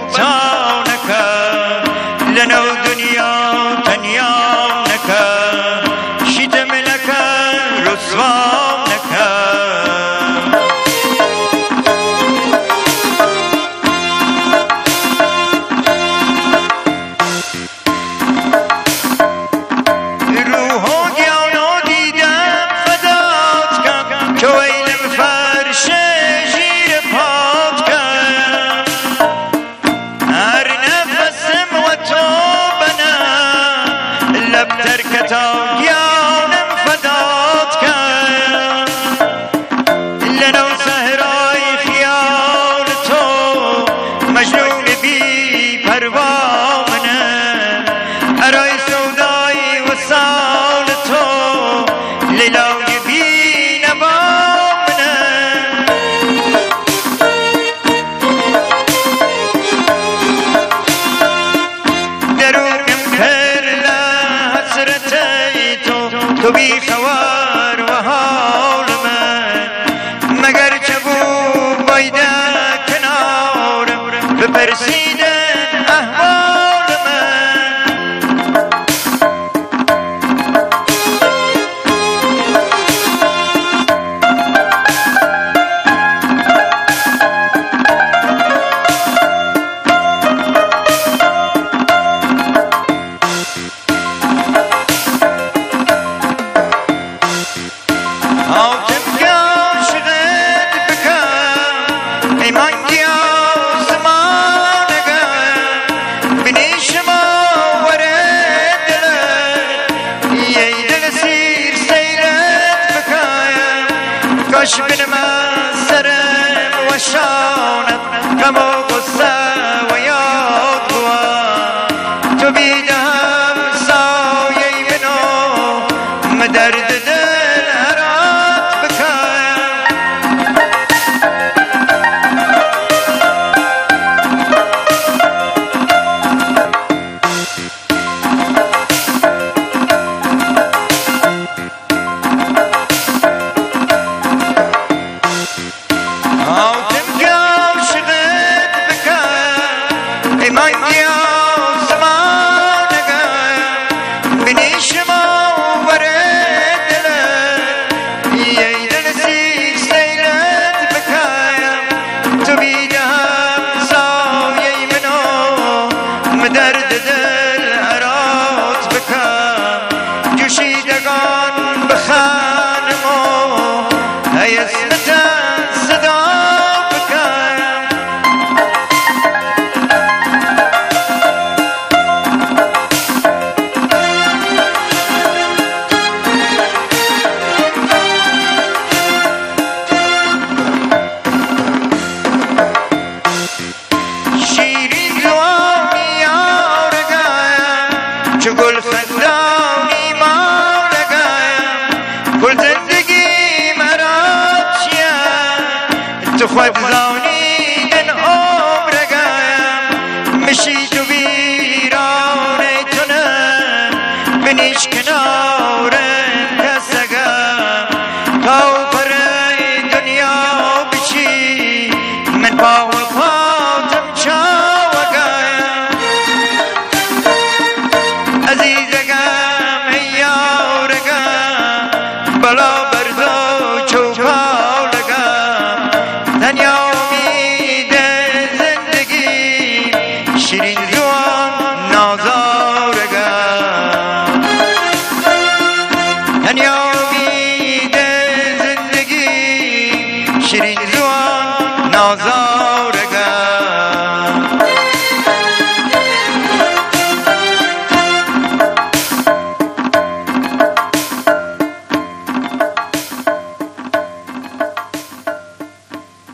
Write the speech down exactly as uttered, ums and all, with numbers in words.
تا نکرد لنو دنیا تنیا نکرد شیدم نکرد رسوا نکرد روح و گیانو دیدم فدات کن که ویلم فرش جیر پات کن هر نفسم و تو بنا لب ترکتا گیانم فدات کن لنو سهرای خیال تو مجنون بی پروا منم ارای سودای وصال تو لیلای بی نوا منم درونم پر لحسرت تو تو بی خوار و حال من مگر چه بود بایده کنارم بپرسیدن احوال من هاتم که عاشقت بکن ای مانگی آسمانگم بینی شما ورد دلت یه دل سیر سیرت بکن کاش بینم از سرم و شانم غم و غصه و یاد بود تو بیدم سایه منو درد دل هرات بکن هاتم که عاشقت بکن ای مانگی آسمانگم بینی شما ورد دلت یه دل سیر سیرت بکن تو بیدم سایه منو درد دل هرات بکن جوشیدگان بخانم و ای اسمتن صدا بکن شیرین زوانی یارگم چو گل خندانی مارگم گل زندگی مرا چیم تو خود زانیدن عمرگم مشی تو ویران تو نه بنیش کنار کسگم تا پر دنیا بچی من پا و پاتم چاوگم عزیزگم یارگم بلا برزو چوکالگم دنیا امید زندگی شیرین زوان نازارگم دنیا امید زندگی شیرین زوان نازارگم